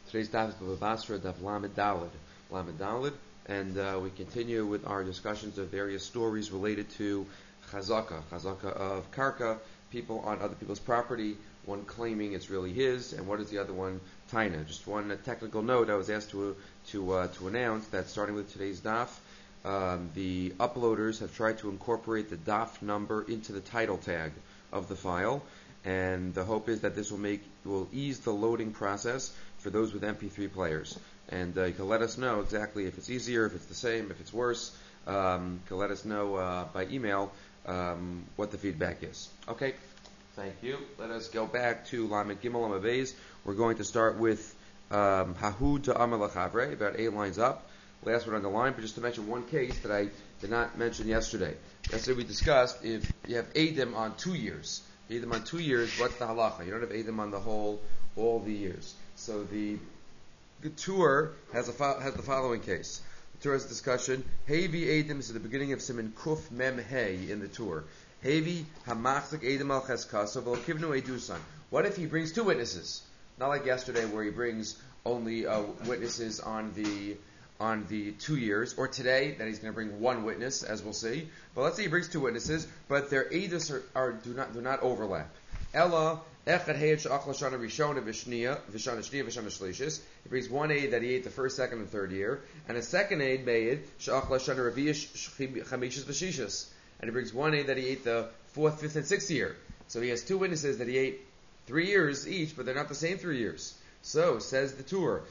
Today's daf is Bava Basra, daf Lamed Daled. Lamed Daled, and we continue with our discussions of various stories related to chazaka of karka, people on other people's property, one claiming it's really his, and what is the other one, taina. Just one technical note, I was asked to announce that starting with today's daf, the uploaders have tried to incorporate the daf number into the title tag of the file, and the hope is that this will ease the loading process for those with MP3 players. And you can let us know exactly if it's easier, if it's the same, if it's worse. You can let us know by email what the feedback is. Okay, thank you. Let us go back to Lamed Gimel Amud Beis. We're going to start with Hahu to Amar Lachavre, about 8 lines up. Last one on the line, but just to mention one case that I did not mention yesterday. Yesterday we discussed if you have Eidim on 2 years. Eidim on 2 years, what's the halacha? You don't have Eidim on the whole, all the years. So the tour has the following case. The tour has a discussion. Hevi Eidim is at the beginning of Siman Kuf Mem Hey in the tour. Hevi Hamachzik Eidim al Cheskasa V'lo Kivnu Eidusan. What if he brings 2 witnesses? Not like yesterday where he brings only witnesses on the 2 years, or today that he's going to bring 1 witness, as we'll see. But let's say he brings 2 witnesses, but their edus do not overlap. Ella echad heyed she'achla shana rishona v'shniya shlishis. He brings 1 aid that he ate the first, second, and third year, and a second aid made she'achla shana reviyish chamishis v'shishis, and he brings 1 aid that he ate the 4th, 5th, and 6th year. So he has 2 witnesses that he ate 3 years each, but they're not the same 3 years. So, says the tour,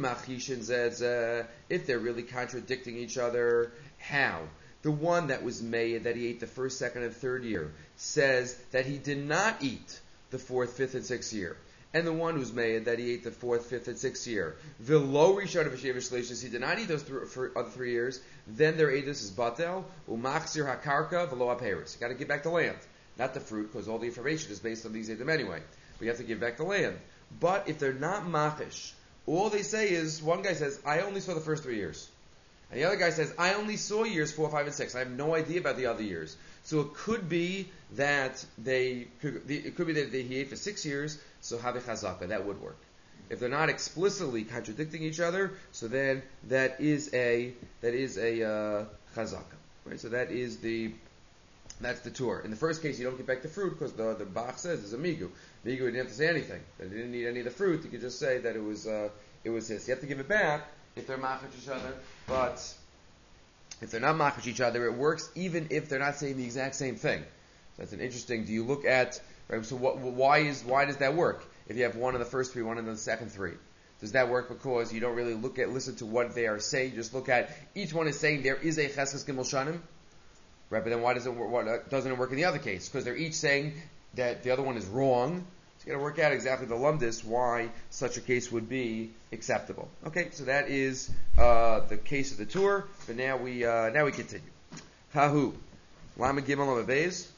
if they're really contradicting each other, how? The one that was made that he ate the first, second, and third year says that he did not eat the 4th, 5th, and 6th year. And the one who's made that he ate the 4th, 5th, and 6th year. V'lo rishon v'shevish he did not eat those for other 3 years. Then their edus is batel umachzir hakarka v'lo aperis. You got to give back the land, not the fruit, because all the information is based on these edim anyway. But you have to give back the land. But if they're not machish, all they say is, one guy says, I only saw the first 3 years. And the other guy says, I only saw years 4, 5, and 6. I have no idea about the other years. So it could be that he ate for 6 years, so have a chazaka. That would work. If they're not explicitly contradicting each other, so then that is a chazaka. Right? So that's the tour. In the first case, you don't get back the fruit because the Bach says there's a migu. Migu didn't have to say anything. They didn't need any of the fruit. You could just say that it was his. You have to give it back if they're machach each other. But if they're not machach each other, it works even if they're not saying the exact same thing. So that's an interesting. Do you look at right? So why does that work? If you have one in the first 3, one in the second 3, does that work because you don't really listen to what they are saying? You just look at each one is saying there is a cheskes gimel shanim. Right, but then why doesn't it work in the other case? Because they're each saying that the other one is wrong. So you got to work out exactly the lumdis why such a case would be acceptable. Okay, so that is the case of the tour. But now we continue. Hahu, Lamed Gimel Amud Beis.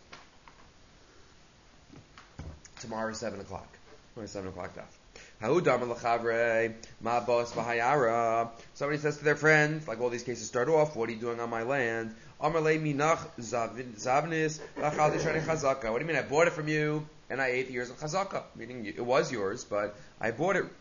Tomorrow 7 o'clock. Tomorrow 7 o'clock daf. Hahu Damar Lachavre Ma Bos V'Hayara. Somebody says to their friend, like all these cases start off, what are you doing on my land? What do you mean I bought it from you and I ate the years of chazaka? Meaning it was yours, but I bought it.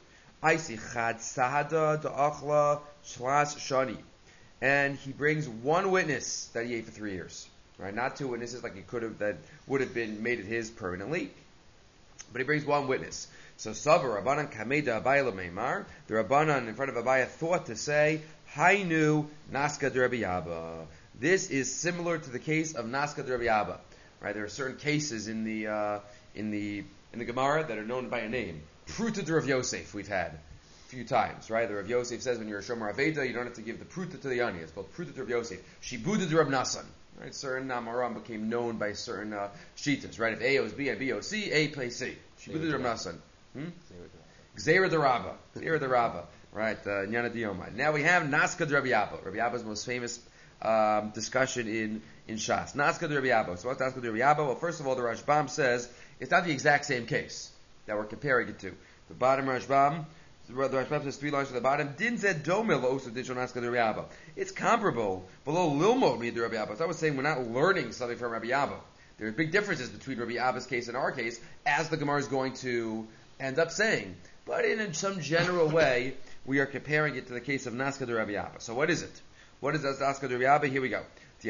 And he brings 1 witness that he ate for 3 years. Right? Not 2 witnesses like he could have, that would have been made it his permanently. But he brings 1 witness. So Savar Rabbanan Kameda Abayla Meimar, the Rabbanan in front of Abaya thought to say, Hainu Naska de Rabbi Abba. This is similar to the case of Naska de Rabbi Abba. Right? There are certain cases in the Gemara that are known by a name. Pruta de Rav Yosef we've had a few times. Right? The Rav Yosef says when you're a Shomer Aveda, you don't have to give the Pruta to the Ani. It's called Pruta de Rav Yosef. Shibuda de Rav Nasan. Right? Certain Amaram became known by certain Shitas. Right? If A owes B and B owes C, A plays C. Shibuda de Rav Nasan. Gzeira de Rabba. Gzeira de Rabba. Right? Nyana Diomai. Now we have Naska de Rabbi Abba. Rabbi Abba's most famous discussion in Shas. Naska de Rabbi Abba. So what's Naska de Rabbi Abba? Well, first of all, the Rashbam says it's not the exact same case that we're comparing it to. The bottom Rashbam, the Rashbam says 3 lines to the bottom. Din zed domil osu dijon Naska de Rabbi Abba. It's comparable below lilmod mi de Rabbi Abba. So I was saying we're not learning something from Rabbi Abba. There are big differences between Rabbi Abba's case and our case, as the Gemara is going to end up saying. but in some general way, we are comparing it to the case of Naska de Rabbi Abba. So what is it? What is Naska de Rabbi Abba? Here we go.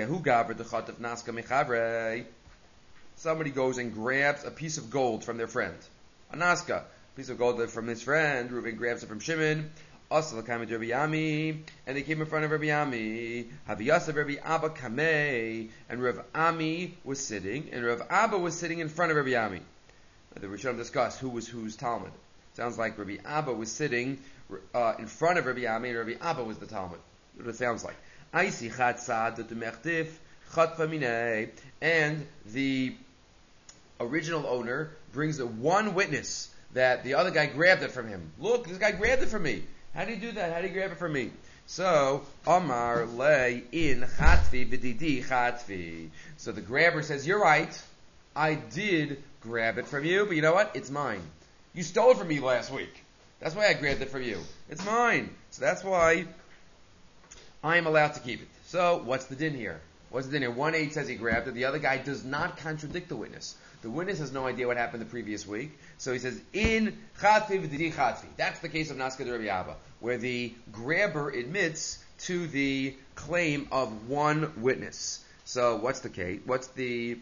Somebody goes and grabs a piece of gold from their friend. A Naska. A piece of gold from his friend. Reuben grabs it from Shimon. Also, came to Rabbi Ami, and they came in front of Rabbi Ami. Haviyasa Rabbi Abba Kamei, and Rav Ami was sitting, and Rav Abba was sitting in front of Rabbi Ami. The Rishonim discussed who was whose Talmud. Sounds like Rabbi Abba was sitting in front of Rabbi Ami, and Rabbi Abba was the Talmud. That's what it sounds like. Aisi chatzad dumechtif chatva minei, and the original owner brings one witness that the other guy grabbed it from him. Look, this guy grabbed it from me. How do you do that? How do you grab it from me? So, Omar lay in chatvi b'didi chatvi. So the grabber says, you're right. I did grab it from you, but you know what? It's mine. You stole it from me last week. That's why I grabbed it from you. It's mine. So that's why I am allowed to keep it. So, what's the din here? What's the din here? 1-8 says he grabbed it. The other guy does not contradict the witness. The witness has no idea what happened the previous week. So he says, in chatfi v'didi chatfi. That's the case of Naska de Rabbi Abba, where the grabber admits to the claim of one witness. So what's the case? What's the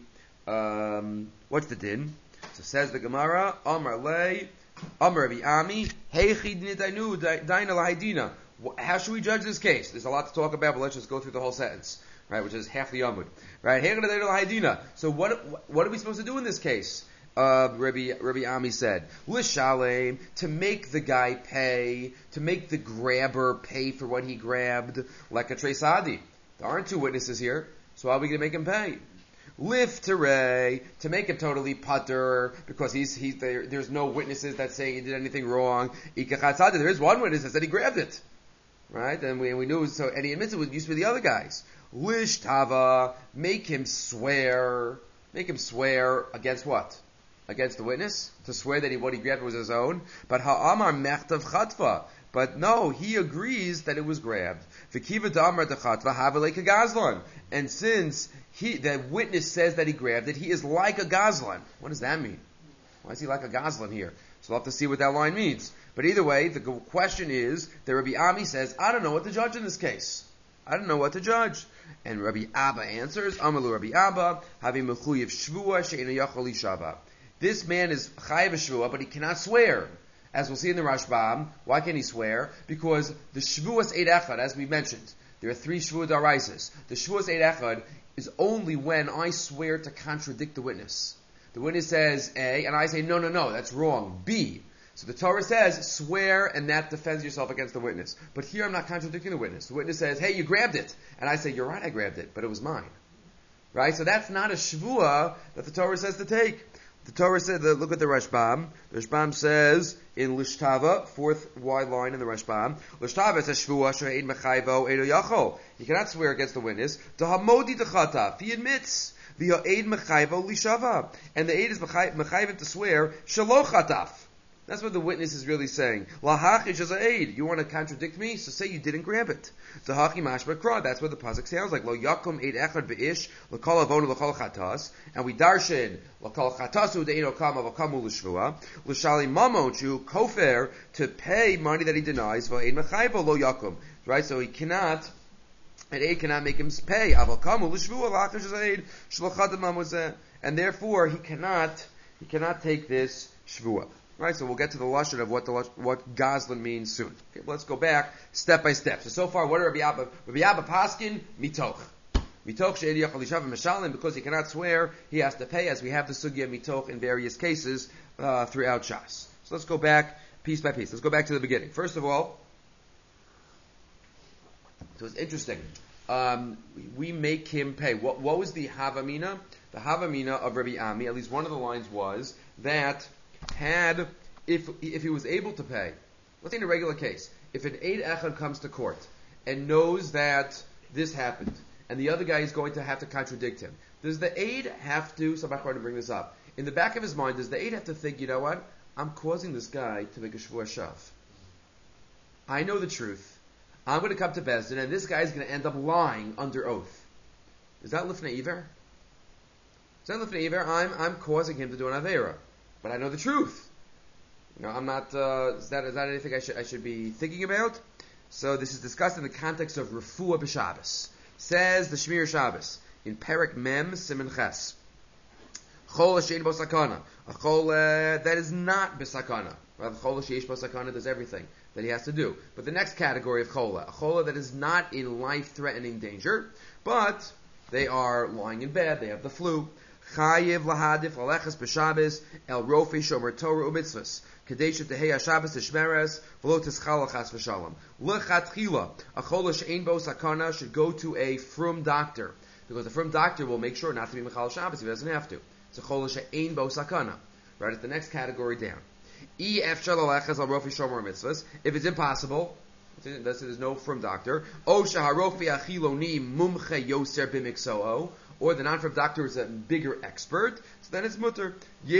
din? So says the Gemara, Amar lei, Amar Rabbi Ami, heichi nidainu daina lahaydina. How should we judge this case? There's a lot to talk about, but let's just go through the whole sentence. Right, which is half the Yamud. Right, so what are we supposed to do in this case? Rabbi Ami said, L'shalem, to make the guy pay, to make the grabber pay for what he grabbed, like a Tresadi. There aren't two witnesses here, so how are we going to make him pay? Lifterei, to make him totally putter, because he's there, there's no witnesses that say he did anything wrong. Ikachatzadi, there is one witness that said he grabbed it. Right, and we knew, so, and he admits it used to be the other guys. Lish tava, make him swear against what? Against the witness? To swear that what he grabbed was his own? But ha'amar mechtav chatva. But no, he agrees that it was grabbed. V'kiva da'amar dechatva havelei kagazlan. And since the witness says that he grabbed it, he is like a gazlan. What does that mean? Why is he like a gazlan here? So we'll have to see what that line means. But either way, the question is that Rabbi Ami says, I don't know what to judge in this case. I don't know what to judge. And Rabbi Abba answers, Amalu Rabbi Abba, Havi Mechuyev Shvua She'ena Yachol Shava. This man is Chayev Shvua, but he cannot swear. As we'll see in the Rashbam, why can he swear? Because the Shvuas Eid Echad, as we mentioned, there are 3 Shvua Daraises. The Shvuas Eid Echad is only when I swear to contradict the witness. The witness says A, and I say, no, that's wrong, B. So the Torah says, swear, and that defends yourself against the witness. But here I'm not contradicting the witness. The witness says, hey, you grabbed it. And I say, you're right, I grabbed it, but it was mine. Right? So that's not a shvua that the Torah says to take. The Torah said, look at the Rashbam. The Rashbam says, in Lishtava, 4th wide line in the Rashbam, Lishtava says, shvua she'eid mechayvo edo yachol. He cannot swear against the witness. Dahamodi dechatav. He admits. The eid mechayvo lishava. And the eid is mechayv to swear, shelo chataf. That's what the witness is really saying. Lahachish is aid. You want to contradict me? So say you didn't grab it. Zahachi mashma kra. That's what the pasuk sounds like. Lo yakum eid echad beish l'kol avonu l'kol chatas. And we darshan l'kol chatasu de'ino kama v'kamu l'shvua l'shali mamonshu kofer to pay money that he denies v'eid mechayvo lo yakum. Right? So he cannot. And aid cannot make him pay. Avakamu l'shvua lahachish is aid shlochadim mamuzeh. And therefore he cannot take this shvua. Right, so we'll get to the lashon of what Gazlan means soon. Okay, let's go back step by step. So far, what are Rabbi Abba? Rabbi Abba paskin mitoch. Mitoch she'edi yachol lishav meshalim, because he cannot swear, he has to pay, as we have the sugya mitoch in various cases throughout Shas. So let's go back piece by piece. Let's go back to the beginning. First of all, so it's interesting. We make him pay. What was the havamina? The havamina of Rabbi Ami, at least one of the lines was that if he was able to pay, let's say in a regular case, if an Eid Echad comes to court and knows that this happened, and the other guy is going to have to contradict him, does the Eid have to, so I'm going to bring this up, in the back of his mind, does the Eid have to think, you know what, I'm causing this guy to make a Shvuah Shav. I know the truth. I'm going to come to Beis Din, and this guy is going to end up lying under oath. Is that Lifnei Iver? Is that Lifnei Iver? I'm causing him to do an Aveira. But I know the truth. I'm not. Is that anything I should be thinking about? So this is discussed in the context of refuah b'Shabbos. Says the Shmir Shabbos in Perek Mem Siman Ches. Chol she'ein bo sakana. A chol that is not b'sakana. Rather, chol she'esh bo sakana does everything that he has to do. But the next category of chola, a chola that is not in life-threatening danger, but they are lying in bed, they have the flu. Chayiv lahadif aleches b'Shabbos el rofi shomer Torah u'mitzvos. Kadesha tehei haShabbos tishmeres v'lo tischal chas v'shalom. Lechatchila, a chola she'ein bo sakana should go to a frum doctor, because the frum doctor will make sure not to be mechal Shabbos if he doesn't have to. It's a chola she'ein bo sakana. Right at the next category down. If it's impossible, there's no frum doctor. Or the non-frum doctor is a bigger expert, so then it's mutter.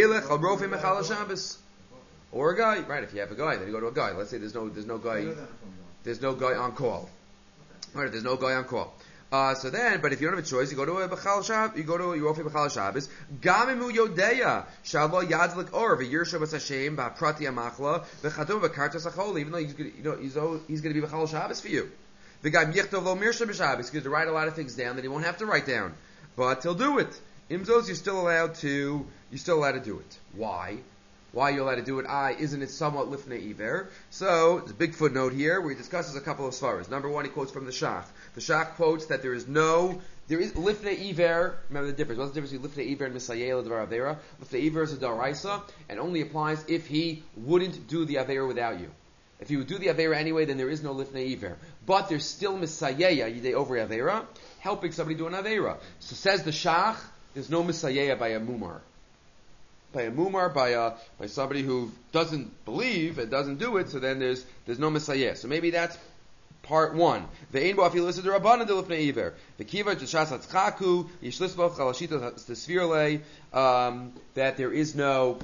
Or a guy, right? If you have a guy, then you go to a guy. Let's say there's no guy on call. Right? There's no guy on call. So then, but if you don't have a choice, you go to a Bechal Shabbos, you go to your Rofi Bechal Shabbos. Gamimu Yodeya, Shalo Yadzlik Or, V'Yirsha B'S Hashem, Ba'Prati Amachla, V'Chadum V'Kartas Achol, even though he's going to be Bechal Shabbos for you. V'Gam Yichtov Lo Mirsha B'Shabbos, he's going to write a lot of things down that he won't have to write down. But he'll do it. Imzos, you're still allowed to do it. Why? Why you're allowed to do it? Isn't it somewhat lifnei iver? So, there's a big footnote here where he discusses a couple of svaras. Number one, he quotes from the Shach. The Shach quotes that there is lifnei iver. Remember the difference. What's the difference between lifnei iver and misayel dvar avera? Lifnei iver is a daraisa and only applies if he wouldn't do the avera without you. If he would do the avera anyway, then there is no lifnei iver. But there's still misayeya yidei over avera, helping somebody do an avera. So says the Shach, there's no misayeya by a mumar. By a mumar, by somebody who doesn't believe and doesn't do it, so then there's no messiah. So maybe that's part one. The ein bo afilu is the rabbanan de lifnei iver. The kiva jeshas hatzchaku yishlisbo chalashita tesvirle. That there is no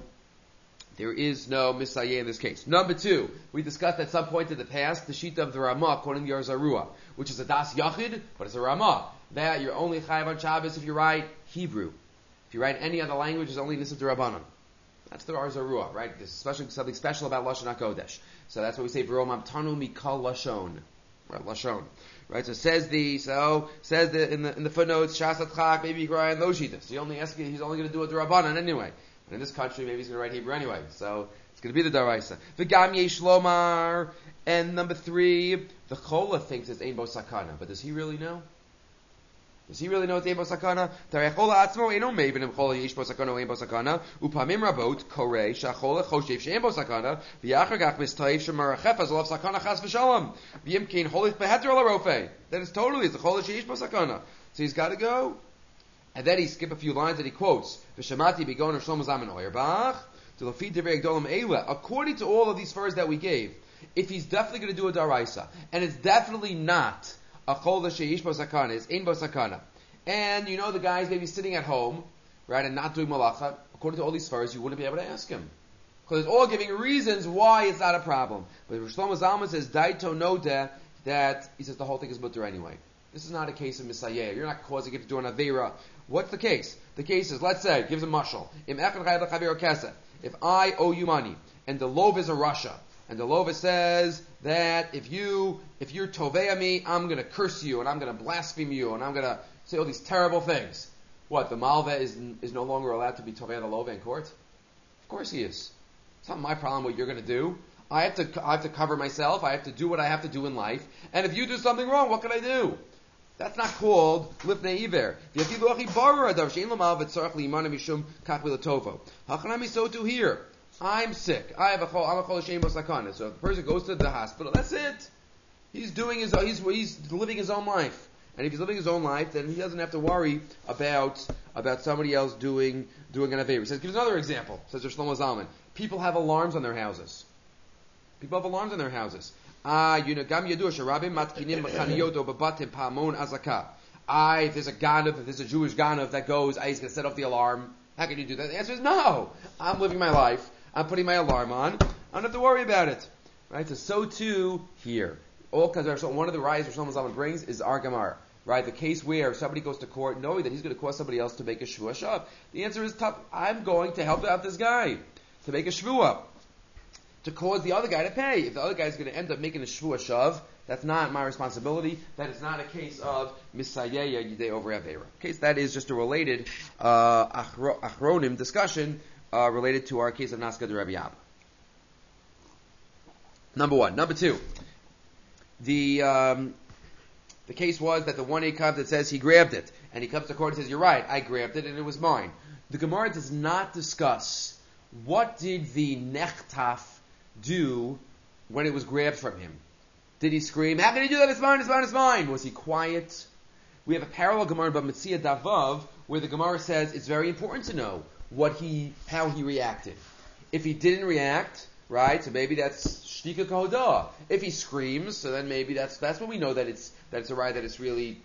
messiah in this case. Number two, we discussed at some point in the past the shita of the Ramah according to Yar Zarua, which is a das yachid, but it's a Ramah. That you're only chayav on Shabbos if you write Hebrew. If you write any other language, it's only Nisib D'Rabbanan. That's the Ar Zarua, right? There's something special about Lashon HaKodesh. So that's what we say, V'romam tanu mikal Lashon. Right, Lashon. Right, so says in the footnotes, Shas Atchak, maybe you write those shitas. He's only going to do a D'Rabbanan anyway. And in this country, maybe he's going to write Hebrew anyway. So it's going to be the Daraisa. V'gam yesh lomar. And number three, the Chola thinks it's Ein Bo Sakana. But does he really know? Does he really know it's Ein Bo Sakana? Tarechola atzmo eino meiven im chola yesh bo sakana o ein bo sakana upamim rabot korei shachola choshev she'ein bo sakana v'yachar gach mistoiv shemarachef azolav sakana chas v'shalom v'yim kein holich beheter ala rofei. Then it's the chola she'esh bo sakana. So he's got to go. And then he skip a few lines that he quotes. V'shamati bigon Shlomo Zalman Auerbach to lafi divrei gdolim eila. According to all of these furs that we gave, if he's definitely going to do a daraisa, and it's definitely not a chola she'ish bo sakana, is ein bo sakana. And you know the guy's maybe sitting at home, right, and not doing malacha. According to all these furs, you wouldn't be able to ask him. Because it's all giving reasons why it's not a problem. But Shlomo Zalman says, daito nodeh, that he says the whole thing is mutter anyway. This is not a case of misayeh. You're not causing it to do an avera. What's the case? The case is, let's say, gives a mashal. If I owe you money, and the lov is a rasha, and the lova says that if you're tovea me, I'm going to curse you, and I'm going to blaspheme you, and I'm going to say all these terrible things. What, the malva is no longer allowed to be tovea the lova in court? Of course he is. It's not my problem what you're going to do. I have to cover myself. I have to do what I have to do in life. And if you do something wrong, what can I do? That's not called lifnei iver. So too here. I'm sick. I'm a chol she'ein bo sakana. So if the person goes to the hospital, that's it. He's living his own life. And if he's living his own life, then he doesn't have to worry about somebody else doing an avera. He says, give another example. Says Shlomo Zalman. People have alarms on their houses. If there's a Jewish ganav that goes, he's going to set off the alarm. How can you do that? The answer is no. I'm living my life. I'm putting my alarm on. I don't have to worry about it. Right? So too here. All because one of the rayas Shlomo Zalman brings is our Gemara. Right? The case where somebody goes to court knowing that he's going to cause somebody else to make a shvuah shav. The answer is tough. I'm going to help out this guy to make a shvuah. to cause the other guy to pay. If the other guy is going to end up making a shvua shav, that's not my responsibility. That is not a case of misayeya yidei over avera. Case that is just a related achronim discussion related to our case of Naska de Rabbi Abba. Number one. Number two. The case was that the one comes that says he grabbed it, and he comes to court and says, "You're right, I grabbed it and it was mine." The Gemara does not discuss what did the nechtaf do when it was grabbed from him. Did he scream, "How can he do that? It's mine, it's mine, it's mine"? Was he quiet? We have a parallel Gemara about Metzia Davav where the Gemara says it's very important to know how he reacted. If he didn't react, right, so maybe that's shtika kohodah. If he screams, so then maybe that's when we know that it's a right, that it's really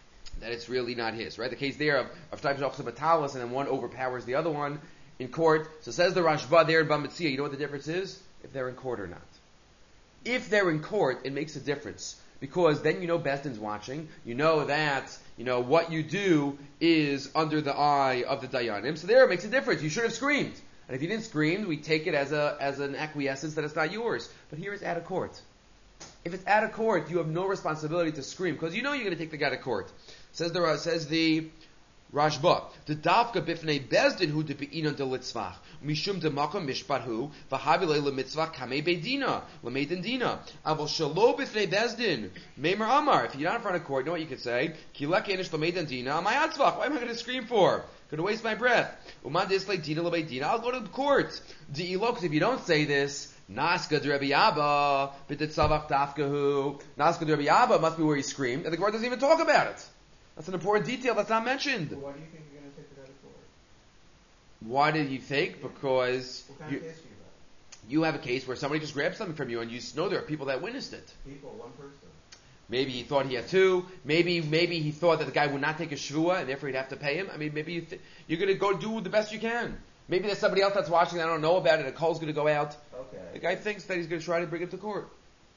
not his, right? The case there of types of batalas and then one overpowers the other one in court. So says the Rashba there in Bamitzia, you know what the difference is? If they're in court or not. If they're in court, it makes a difference. Because then you know Besdin's watching. You know that, what you do is under the eye of the Dayanim. So there it makes a difference. You should have screamed. And if you didn't scream, we take it as an acquiescence that it's not yours. But here it's out of court. If it's out of court, you have no responsibility to scream because you know you're going to take the guy to court. Says the Rashba, the davka bifnei bezdin hu depi'inon de litzvach mishum de makom mishpat hu v'havilei lemitzvach kamei beidina lemeidin dina aval shalo bifnei bezdin meimer amar. If you're not in front of court, you know what you could say? Kilek enish lemeidin dina amayatzvach. Why am I going to scream for? Going to waste my breath. Uman dislei dina lemeidina. I'll go to the court. Di'ilo, because if you don't say this, Naska de Rabbi Abba b'tetzavach dafkahu. Naska de Rabbi Abba must be where he screamed, and the Gemara doesn't even talk about it. That's an important detail that's not mentioned. Well, why do you think you're going to take it out of court? Why did you think? Because what kind of case do you have? You have a case where somebody just grabbed something from you, and you know there are people that witnessed it. One person. Maybe he thought he had two. Maybe he thought that the guy would not take a shvua, and therefore he'd have to pay him. I mean, maybe you're going to go do the best you can. Maybe there's somebody else that's watching that I don't know about it. A call's going to go out. Okay. The guy thinks that he's going to try to bring him to court.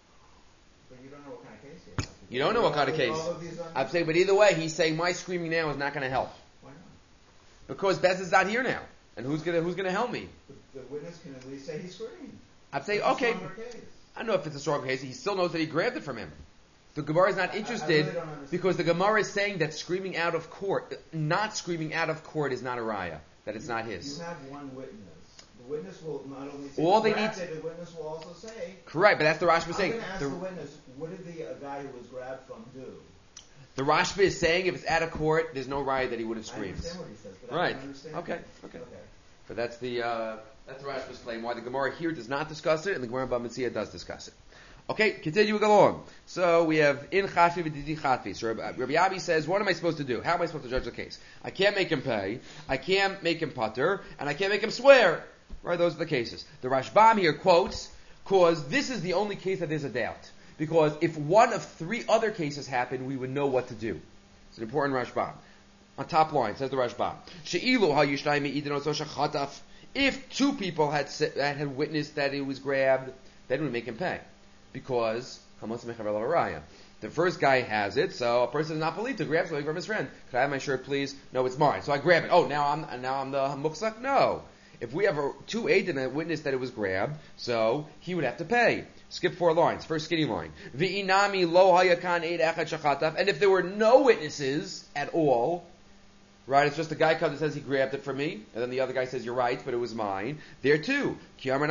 But you don't know what kind of case he has. You don't know what kind of case. I'm saying, but either way, he's saying my screaming now is not going to help. Why not? Because Bez is not here now, and who's going to help me? The witness can at least say he screamed. I'm saying, okay. I don't know if it's a stronger case. He still knows that he grabbed it from him. The Gemara is not interested really because the Gemara is saying that screaming out of court, not screaming out of court, is not a raya. That it's not his. You have one witness. The witness will not only say all they need to, the witness will also say. Correct, but that's the Rashba saying. I'm going to ask the witness, what did the guy who was grabbed from do? The Rashba is saying if it's out of court, there's no raya that he would have screamed. I understand what he says, but right. I don't understand. Okay. But that's the Rashba's claim. Why the Gemara here does not discuss it, and the Gemara Bamitzia does discuss it. Okay, continuing along. So we have in Chatfi v'didi Chatfi. So Rabbi Abi says, what am I supposed to do? How am I supposed to judge the case? I can't make him pay, I can't make him putter, and I can't make him swear. Right, those are the cases. The Rashbam here quotes, because this is the only case that there's a doubt. Because if one of three other cases happened, we would know what to do. It's an important Rashbam. On top line, says the Rashbam, She'ilu ha'yishtayim me'idin oso shachataf. If two people had witnessed that it was grabbed, then we make him pay. Because the first guy has it, so a person is not polite to grab something from his friend. Could I have my shirt, please? No, it's mine. So I grab it. Oh, now I'm the muksak? No. If we have two eidim that witnessed that it was grabbed, so he would have to pay. Skip 4 lines. First skinny line. V'inami lo hayakan eid echad shachataf. And if there were no witnesses at all, right, it's just the guy comes and says he grabbed it from me, and then the other guy says you're right, but it was mine. There too. Then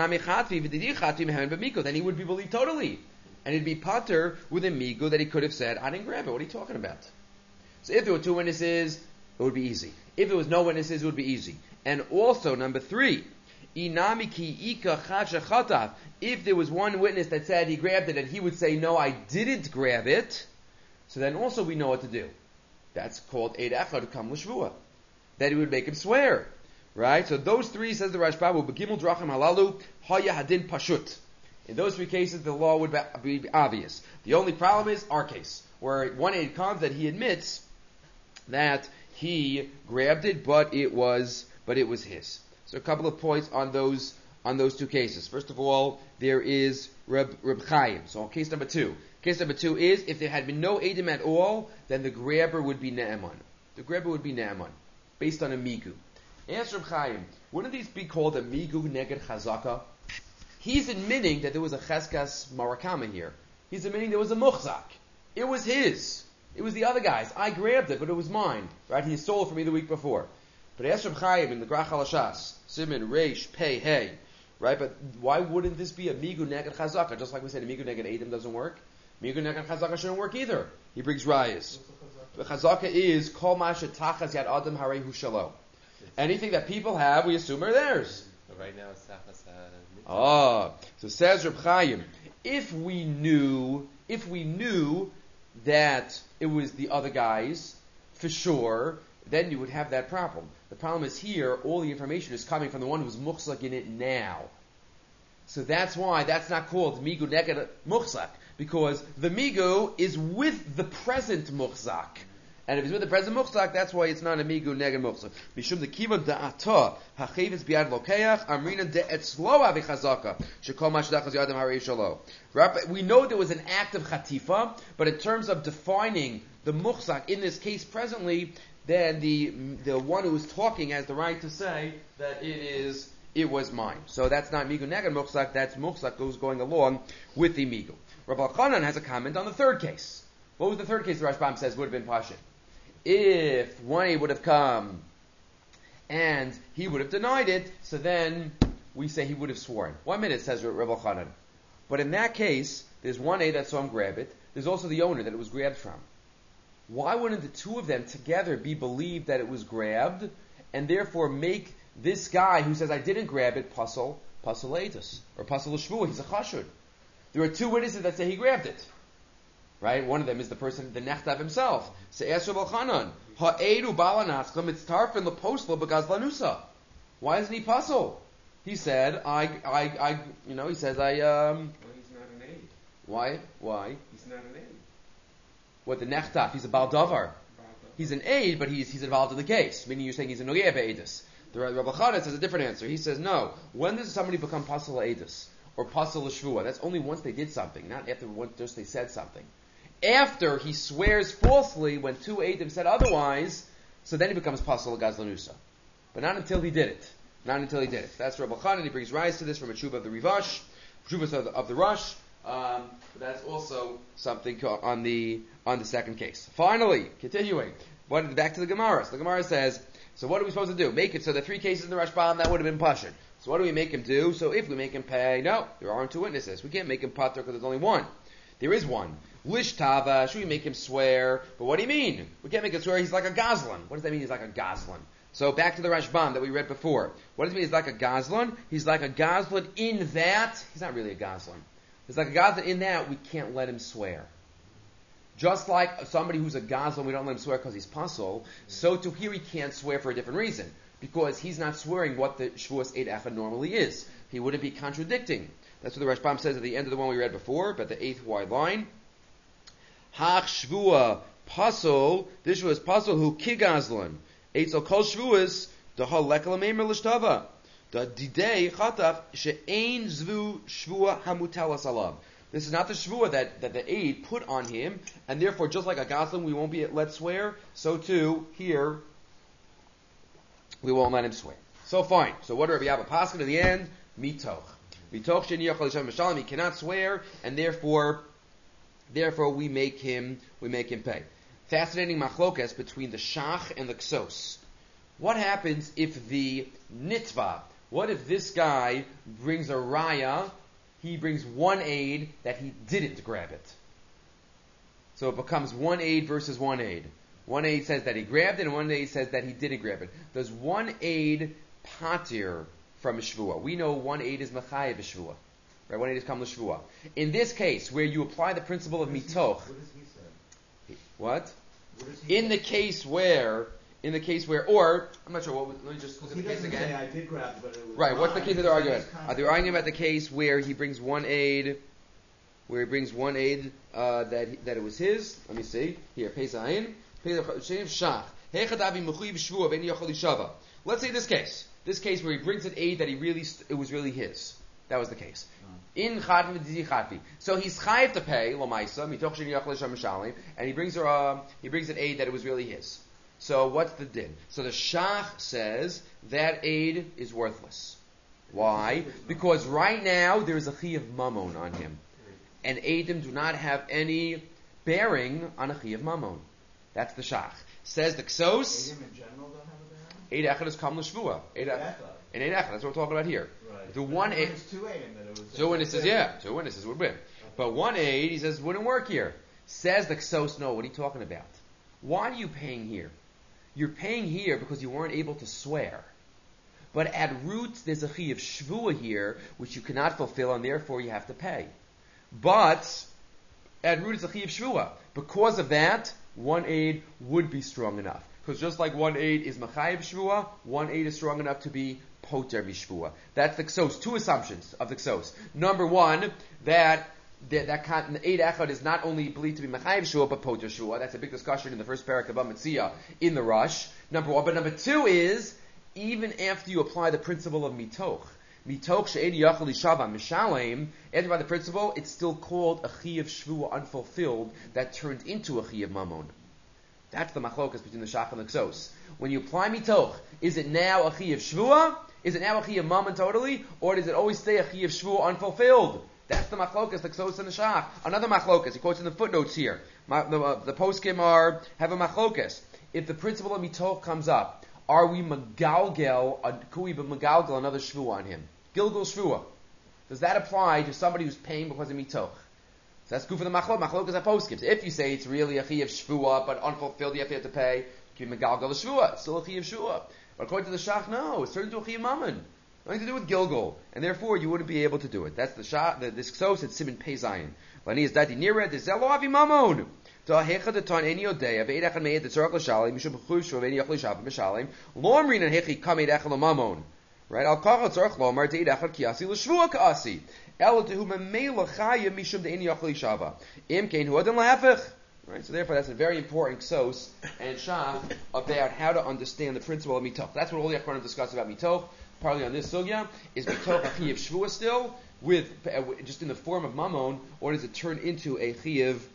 he would be believed totally. And it'd be pater with a migu that he could have said, I didn't grab it. What are you talking about? So if there were two witnesses, it would be easy. If there was no witnesses, it would be easy. And also, number 3, if there was one witness that said he grabbed it and he would say, no, I didn't grab it, so then also we know what to do. That's called Eid Echad Kam L'Shvua. That he would make him swear. Right? So those 3, says the Rashba, B'gimel Drachim Halalu, Haya Hadin Pashut. In those 3 cases, the law would be obvious. The only problem is our case, where one aid comes that he admits that he grabbed it, but it was his. So a couple of points on those 2 cases. First of all, there is Reb Chaim. So case number 2. Case number 2 is, if there had been no Eidim at all, then the grabber would be Naaman. The grabber would be Naaman, based on a Migu. Answer Reb Chaim, wouldn't these be called a Migu Neged Chazaka? He's admitting that there was a cheskas marakama here. He's admitting there was a muchzak. It was his. It was the other guy's. I grabbed it, but it was mine. Right? He stole it from me the week before. But Esrem Chaim in the Grach Halashas, Simin, Reish, Pei, Hey. Right? But why wouldn't this be a migu neged chazaka? Just like we said, a migu neged Edom doesn't work. Migu neged chazaka shouldn't work either. He brings rayas. The chazaka is kol ma shetachas yad adam harehu shalo. Anything that people have, we assume are theirs. But right now it's tachas So says Reb Chaim, if we knew that it was the other guys, for sure, then you would have that problem. The problem is here, all the information is coming from the one who's muchzak in it now. So that's why that's not called migu neged muchzak, because the migu is with the present muchzak. And if it's with the present muchzak, that's why it's not a migu neged muchzak. Mishum the kiva da'ata hachavis biad lokeach amrina de'etzlo avi chazaka shekol mashdachas yadam harei shalo. We know there was an act of chatifa, but in terms of defining the muchzak in this case presently, then the one who is talking has the right to say that it was mine. So that's not migu neged muchzak. That's muchzak who's going along with the migu. Rabbi Chanan has a comment on the third case. What was the third case the Rashbam says would have been pashut? If one would have come and he would have denied it, so then we say he would have sworn. 1 minute, says Rabbi Chanan. But in that case, there's one that saw him grab it. There's also the owner that it was grabbed from. Why wouldn't the two of them together be believed that it was grabbed, and therefore make this guy who says I didn't grab it pasul edus or pasul shvua? He's a chashud. There are two witnesses that say he grabbed it. Right? One of them is the person, the nechtav himself. So ask Rabbi Chanan, ha'edu balanaskam mitztarfin leposla begazlanusa. Why isn't he pasul? He said, he says, Well, he's not an aid. Why? He's not an aid. What, the nechtav? He's a baldavar. He's an aid, but he's involved in the case. Meaning you're saying he's a nogea be'edus. The Rabbi Chanan says a different answer. He says, no. When does somebody become pasul edus or pasul shvua? That's only once they did something, not after once they said something. After he swears falsely when two Eidim said otherwise, so then he becomes pasul gazlanusa. But not until he did it. That's Rabbi Chanan. He brings rise to this from a tshuva of the Rivash, tshuva of the Rush. But that's also something on the second case. Finally, continuing. Back to the Gemara. So the Gemara says, so what are we supposed to do? Make it so the three cases in the Rashbam, that would have been pashut. So what do we make him do? So if we make him pay, no, there aren't two witnesses. We can't make him pater because there's only one. There is one. Lish tava, should we make him swear? But what do you mean? We can't make him swear, he's like a gazlan. What does that mean, he's like a gazlan? So back to the Rashbam that we read before. What does it mean he's like a gazlan? He's like a gazlan in that, he's not really a gazlan. He's like a gazlan in that we can't let him swear. Just like somebody who's a gazlan, we don't let him swear because he's pasul, so to here he can't swear for a different reason. Because he's not swearing what the Shavuos Eid Echad normally is. He wouldn't be contradicting. That's what the Rashbam says at the end of the one we read before, but the 8th wide line. Hach shvua pasul. This was pasul who kigazlan. Eitzel kol shvuas dehal lekal meimer l'shtava. The didei chatav she'ein zvu shvua hamutelas alav. This is not the shvua that the aid put on him, and therefore, just like a gazlan, we won't be let swear. So too here, we won't let him swear. So fine. So what do Rabbi Abba Paskin in the end? Mitoch. Mitoch sheni yachal l'shem mishalim. He cannot swear, and therefore we make him pay. Fascinating machlokas between the shach and the ksos. What happens if the nitva? What if this guy brings a raya? He brings one aid that he didn't grab it. So it becomes one aid versus one aid. One aid says that he grabbed it, and one aid says that he didn't grab it. Does one aid patir from a shvua? We know one aid is machayev shvua. Right? One aid is kam l'shvua. In this case, where you apply the principle of mitoch. What does he say? What? What does he In the case where, or, I'm not sure, let me just look at He the case doesn't again. say I did grab it, but it was Right, what's the mine. case that they're arguing? It's Are they arguing about the case where he brings one aid, that it was his? Let me see. Here, Pesayin. Let's say this case. This case where he brings an aid that it was really his. That was the case. In Chadvi Dizi Chadvi. So he's chayiv to pay, Lamaisa, Mitoch Sheni Yachal L'Shem Mishalim, and he brings an aid that it was really his. So what's the din? So the Shach says that aid is worthless. Why? Because right now there is a chi of mammon on him. And Eidim do not have any bearing on a chi of mammon. That's the shach. Says the Ksos, Eidim in general don't have a bearing? Eid Echad is kam l'shvua. And Eid Echad, that's what we're talking about here. Right. The one But Eid, there's two Eidim that it was. two witnesses, yeah, two witnesses would win. But one Eid, he says, wouldn't work here. Says the Ksos, no, what are you talking about? Why are you paying here? You're paying here because you weren't able to swear. But at roots, there's a chi of shvua here, which you cannot fulfill, and therefore you have to pay. But at root, it's a chi of shvua. Because of that, one aid would be strong enough. Because just like one aid is machayev shvua, one aid is strong enough to be poter mishvua. That's the ksos. Two assumptions of the ksos. Number one, that Eid Echad is not only believed to be Machayev Shua, but Poter Shua. That's a big discussion in the first parak of Bamitzia in the Rush. Number one. But number two is, even after you apply the principle of Mitoch She'ed Yachal Ishava Mishalem, after by the principle, it's still called a Chi of Shvua unfulfilled that turned into a Chi of Mammon. That's the machlokas between the Shach and the Ksos. When you apply Mitoch, is it now a Chi of Shvua? Is it now a Chi of Mammon totally? Or does it always stay a Chi of Shvua unfulfilled? That's the machlokas, the Ksos and the Shach. Another machlokas, he quotes in the footnotes here. The poskim have a machlokas. If the principle of mitoch comes up, are we megalgel, could we be megalgel another shvua on him? Gilgul shvua. Does that apply to somebody who's paying because of mitoch? So that's good for the machlokas at poskim. If you say it's really a chi of shvua, but unfulfilled, you have to pay, can you megalgel the shvua? It's still a chi of shvua. But according to the Shach, no, it's turned into a chi of mammon. Nothing to do with Gilgul, and therefore you wouldn't be able to do it. That's the shot. This ksos it's Simin Pei Zayin. Vani is dati nira de zelo avi mamon. To hecha de ton eni odei ave edachan meid de tzorach l'shalim mishum b'chuv shov eni yachli shav b'shalim lomrin and hechi kam edachan l'mamon. Right? Al kachal tzorach lomar de edachan kiasi l'shvua kaasi. El tehu memela chayim mishum de eni yachli shava. Im kein hu adam lahafich. Right? So therefore that's a very important ksos and shach about how to understand the principle of mitoch. That's what all the Achronim discuss about mitoch. Partly on this sugya, is mitoch a chi of shvua still, with just in the form of mammon, or does it turn into a chi of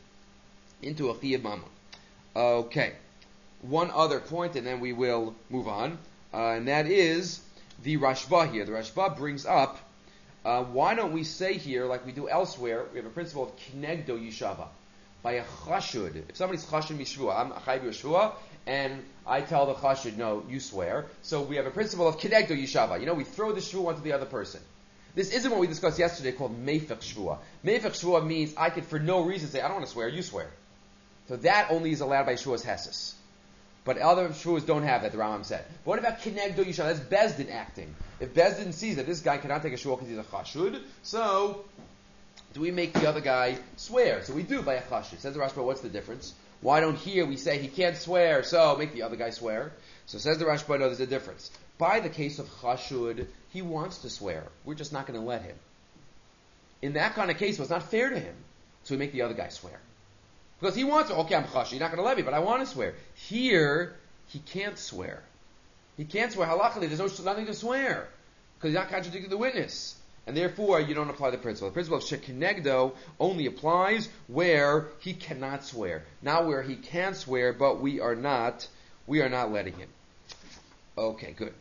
mammon? Okay, one other point, and then we will move on, and that is the Rashba here. The Rashba brings up, why don't we say here, like we do elsewhere, we have a principle of kinegdo yishava. By a chashud, if somebody's chashud mishvua, I'm a chayv yishvua, and I tell the chashud, no, you swear. So we have a principle of kinegdo yishava. You know, we throw the shvua onto the other person. This isn't what we discussed yesterday called meifech shvua. Meifech shvua means I could for no reason say, I don't want to swear, you swear. So that only is allowed by shua's hesis. But other shuas don't have that, the Rambam said. But what about kinegdo yishava? That's Bezdin acting. If Bezdin sees that this guy cannot take a shvua because he's a chashud, so do we make the other guy swear? So we do by a chashud. Says the Rashba, what's the difference? Why don't here we say he can't swear, so make the other guy swear? So says the Rashba, no, there's a difference. By the case of chashud, he wants to swear. We're just not going to let him. In that kind of case, it's not fair to him. So we make the other guy swear. Because he wants to, okay, I'm chashud, you're not going to let me, but I want to swear. Here, he can't swear. He can't swear. Halachically, there's nothing to swear. Because he's not contradicting the witness. And therefore, you don't apply the principle. The principle of shekinegdo only applies where he cannot swear. Not where he can swear, but we are not letting him. Okay, good.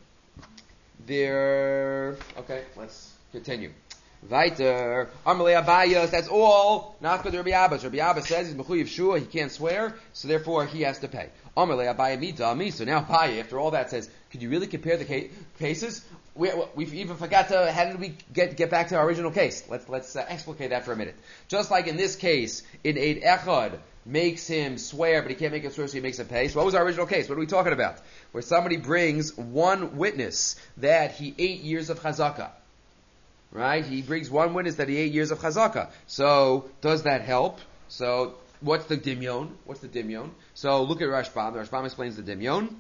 Okay, let's continue. Weiter. Amalei Abayas, that's all. Not good Rabbi Abba. Rabbi Abba says he's mechuyev shua, he can't swear, so therefore he has to pay. Amalei Abaya mita. So now Abaya, after all that, says, could you really compare the cases? We've even forgot how did we get back to our original case? Let's explicate that for a minute. Just like in this case, in Eid Echad makes him swear, but he can't make him swear, so he makes him pay. So what was our original case? What are we talking about? Where somebody brings one witness that he 8 years of chazakah. Right? He brings one witness that he 8 years of chazakah. So does that help? So what's the dimyon? So look at Rashbam. The Rashbam explains the dimyon.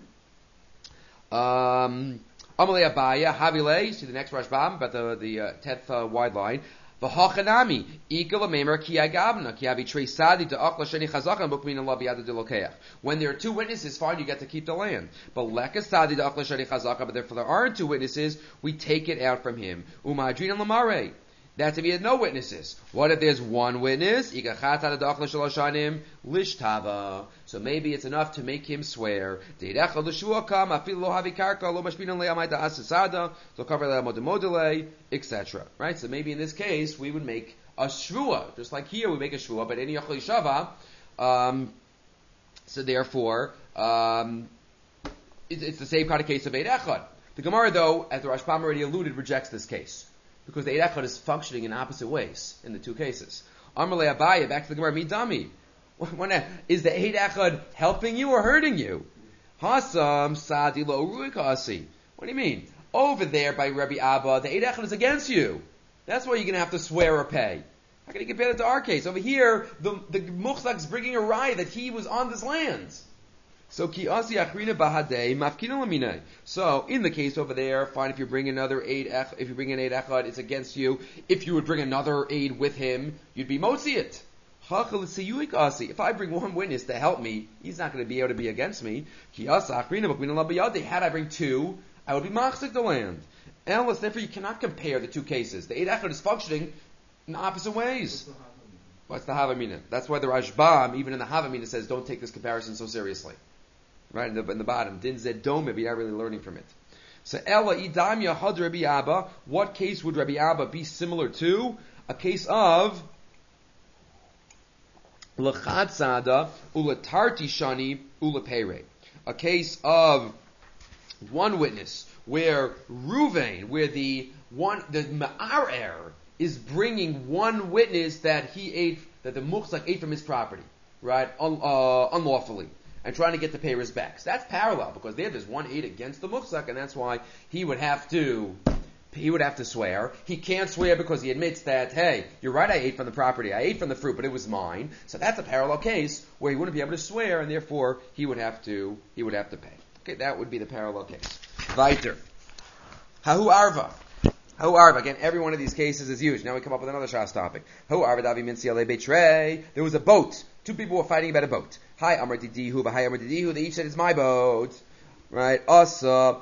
Amalei Abaya, Havile, see the next Rashbam, but the 10th wide line. V'hachanami, ikal amemer ki agabna, ki avi trei sadi to akla sheni chazakah, bukmin Allah biyada de lokeach. When there are two witnesses, fine, you get to keep the land. But leka sadi to akla sheni chazakah, but therefore there aren't two witnesses, we take it out from him. Umadrin and lamare. That's if he had no witnesses. What if there's one witness? So maybe it's enough to make him swear. Etc. Right? So maybe in this case we would make a shvua, just like here we make a shvua, but any yachol shava. So therefore, it's the same kind of case of Eid Echad. The Gemara, though, as the Rashbam already alluded, rejects this case. Because the Eid Echad is functioning in opposite ways in the two cases. Amalei Abaye, back to the Gemara, Midami. Is the Eid Echad helping you or hurting you? Hasam Sadi Lo Ruikasi. What do you mean? Over there by Rabbi Abba, the Eid Echad is against you. That's why you're going to have to swear or pay. How can you compare that to our case? Over here, the Muchzak is bringing a raya that he was on this land. So ki asi achrina bahadei mafkina lamine. So in the case over there, fine. If you bring another aid, if you bring an aid echad, it's against you. If you would bring another aid with him, you'd be motzi it. If I bring one witness to help me, he's not going to be able to be against me. Ki asa achrina b'kmina labayade. Had I bring two, I would be machzik the land. Unless, therefore, you cannot compare the two cases. The aid echad is functioning in opposite ways. What's the Havamina? That's why the Rashbam, even in the Havamina, says don't take this comparison so seriously. Right, in the bottom. Din zed dome, but you're not really learning from it. So, Ella idam yahad Rabbi Abba. What case would Rabbi Abba be similar to? A case of L'chad sada u'letarti shani u'lepere. A case of one witness where Ruvain, where the Ma'arer is bringing one witness that he ate, that the Muchzak ate from his property, right, unlawfully, and trying to get the payers back. So that's parallel, because there's one aid against the Muchzak, and that's why he would have to swear. He can't swear because he admits that, hey, you're right, I ate from the property, I ate from the fruit, but it was mine. So that's a parallel case where he wouldn't be able to swear, and therefore he would have to pay. Okay, that would be the parallel case. Weiter. Hahu arva. Hahu arva. Again, every one of these cases is huge. Now we come up with another Shas topic. Hahu arva davi min siale betrei. There was a boat. Two people were fighting about a boat. Hi Amar Didihu, Bahai Amar Didihu. They each said it's my boat. Right? Asa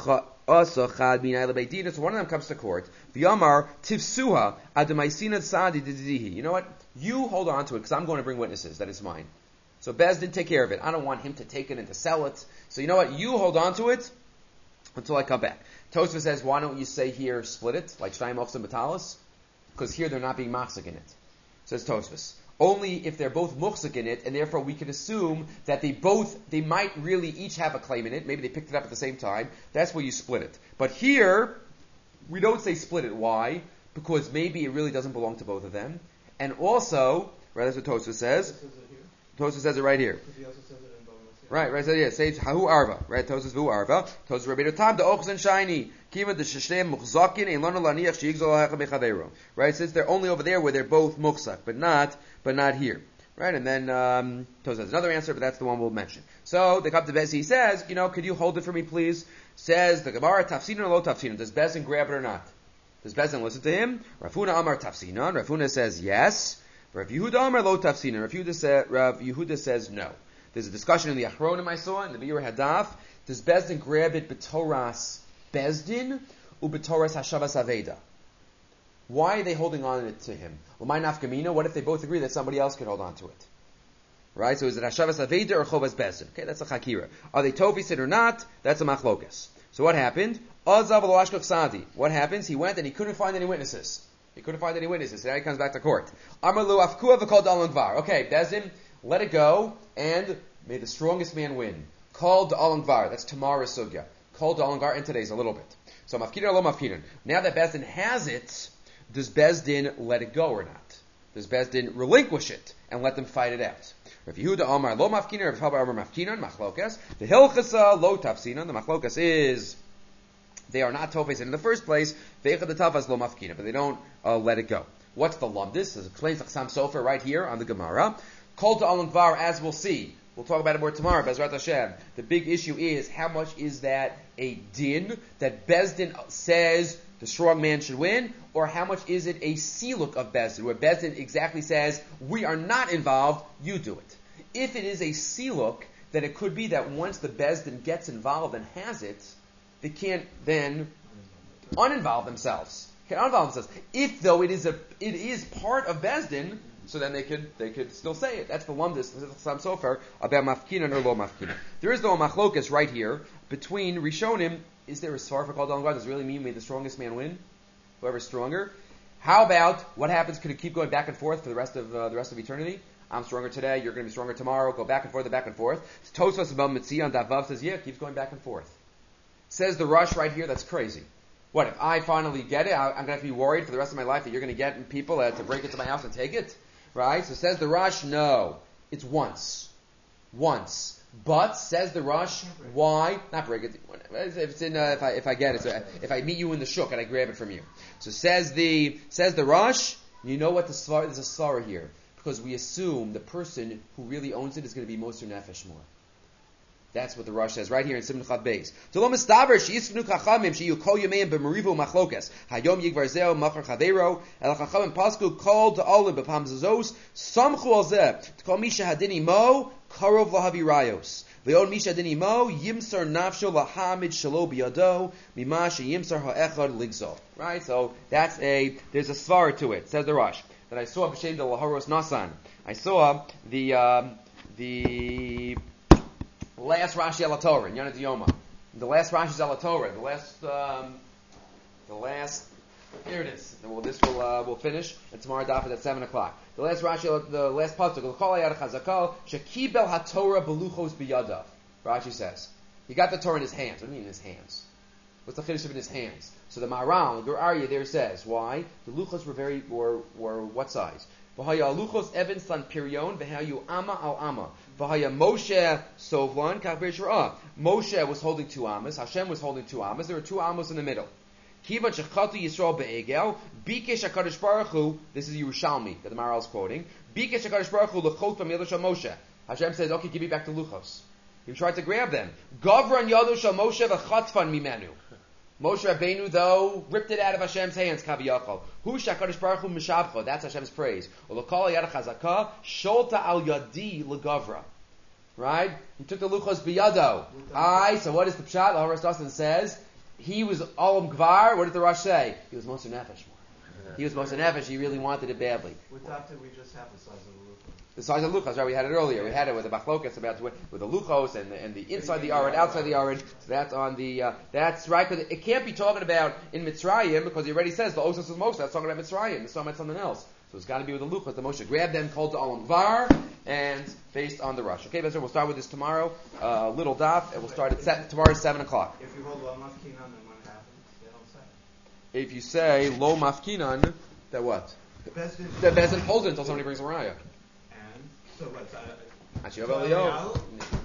chad min ayla beidina. So one of them comes to court. V'yamar tivsuha adamaisina sadi didihi. You know what? You hold on to it because I'm going to bring witnesses that it's mine. So Bez didn't take care of it. I don't want him to take it and to sell it. So you know what? You hold on to it until I come back. Tosfos says, why don't you say here, split it, like Shtayim Ochs and Batalis? Because here they're not being machzik in it. Says Tosfos. Only if they're both muchzik in it, and therefore we can assume that they might really each have a claim in it. Maybe they picked it up at the same time. That's where you split it. But here, we don't say split it. Why? Because maybe it really doesn't belong to both of them. And also, right, that's what Tosfos says. Tosfos says it right here. He also says it in Bomas. Right, so yeah, say Hahu Arva, right? Tosfos Vu Arva. Tosfos Rabbeinu Tam the Ochs and Shiny. Kiva the Sheshem Muchzakin and Lana Laniach Sheigzol Hacha Mechavero. Right, since they're only over there where they're both Muchzak, but not here. Right, and then Tosfos has another answer, but that's the one we'll mention. So they come to Bez. He says, could you hold it for me, please? Says the Gemara, Tafsinan or Lo Tafsinan? Does Bezin grab it or not? Does Bezin listen to him? Rafuna Amar Tafsinan. Rafuna says yes. Rav Yehuda Amar Lo Tafsinan. Rav Yehuda says no. There's a discussion in the Achronim I saw in the Biur Hadaf. Does Bezdin grab it b'toras Bezdin or b'toras Hashavas Aveda? Why are they holding on it to him? L'may nafkamina? What if they both agree that somebody else could hold on to it? Right? So is it Hashavas Aveda or Chovas Bezdin? Okay, that's a Chakira. Are they Tofisid or not? That's a Machlokas. So what happened? Azav lo Ashkach Sadi. What happens? He went and he couldn't find any witnesses. So now he comes back to court. Amar lu afkua v'kol dalon var. Okay, Bezdin, let it go, and may the strongest man win. Called dalon var. That's tomorrow's sugya. Called dalon var, and today's a little bit. So mafkirin or lo mafkirin. Now that Bezdin has it, does Bezdin let it go or not? Does Bezdin relinquish it and let them fight it out? Rav Yehuda Amar lo mafkirin, Rav Haba Amar mafkirin, machlokas. The hilchasa lo tafsinan. The machlokas is they are not tofes in the first place. Veicha the tafas lo mafkina, but they don't let it go. What's the lumdis? As explains Chassam Sofer right here on the Gemara. Kol to alon var, as we'll see. We'll talk about it more tomorrow. Bezrat Hashem. The big issue is how much is that a din that Bezdin says the strong man should win, or how much is it a siluk of Bezdin, where Bezdin exactly says we are not involved, you do it. If it is a siluk, then it could be that once the Bezdin gets involved and has it, they can't then uninvolve themselves. Okay, Anvalm says, if though it is part of Bezdin, so then they could still say it. That's the lumdis, Sam Sofer, about mafkinan or lo mafkinan. There is no machlokas right here between Rishonim. Is there a svar for called Does it really mean may the strongest man win? Whoever's stronger. How about what happens? Could it keep going back and forth for the rest of eternity? I'm stronger today. You're going to be stronger tomorrow. Go back and forth, back and forth. Tosfos about Mitzion Davav says, yeah, it keeps going back and forth. Says the Rush right here. That's crazy. What if I finally get it? I'm going to have to be worried for the rest of my life that you're going to get people to break into my house and take it, right? So says the Rush, no, it's once. But says the Rush, why not break it? If it's in, if I get it, if I meet you in the shuk and I grab it from you. So says the Rush, you know what there's a svara here because we assume the person who really owns it is going to be Moser Nefesh more. That's what the Rush says right here in Simon Chav Beis. So lo mistaver sheisfnu chachamim sheyu kol yameim b'merivu machlokas hayom yigvar zeo machar chaveiro el chachamim pasku kol ta'olim b'pam zazos samchu al zeh t'kol misha hadini mo karov lahavi rayos ve'on misha hadini mo yimsar nafsho lahamid shalo biyado mima sheyimsar ha'echad ligzo. Right. So there's a svara to it. Says the Rush that I saw b'shem de laharos nasan. I saw the last Rashi al Torah in Yonah Yoma. The last Rashi al Torah. The last. Here it is. And we'll finish. And tomorrow daf is at 7:00. The last Rashi, the last pasuk. L'kol hayad chazakal shekibel haTorah beluchos biyadav. Rashi says he got the Torah in his hands. What do you mean in his hands? What's the chiddush of in his hands? So the Maharal, the Gur Aryeh there says why the luchos were what size? V'haya luchos Evan son Pirion v'hayu ama al ama. V'haya Moshe Sovlan kach Shra. Moshe was holding 2 amas. Hashem was holding 2 amas. There were 2 amos in the middle. Kivan shechatu Yisrael be'egel. Bikesh HaKadosh Baruch Hu. This is Yerushalmi that the Maharal is quoting. Bikesh HaKadosh Baruch Hu lechot b'miyadosh shel Moshe. Hashem says, okay, give me back the luchos. He tried to grab them. Gavran yado shel Moshe v'chatfan mimenu. Moshe Rabbeinu, though, ripped it out of Hashem's hands, Kaviyachol. Hu shakadosh baruch hu mishabcho. That's Hashem's praise. Ulakol yad chazaka, sholta al yadi legavra. Right? He took the luchos biyado. So what is the pshat? The Horace Dawson says, he was olam gvar. What did the Rosh say? He was Moser Nefesh more. He was Moser Nefesh. He really wanted it badly. What daf did we just have the size of the luchos? The size of the luchos, right? We had it earlier. We had it with the machlokas about with the luchos and the inside the arid, outside the arid. So that's on the that's right because it can't be talking about in Mitzrayim because he already says the osos is Moshe. That's talking about Mitzrayim. It's talking about something else. So it's got to be with the luchos. The Moshe grabbed them, called to Olam Gvar, and based on the Rush. Okay, we'll start with this tomorrow. Little daf, and we'll start at tomorrow at 7:00. If you hold lo mafkinan, then what happens? They don't say. If you say lo mafkinan, then what? The Bezdin holds it until somebody brings a raya. And so what's Actually,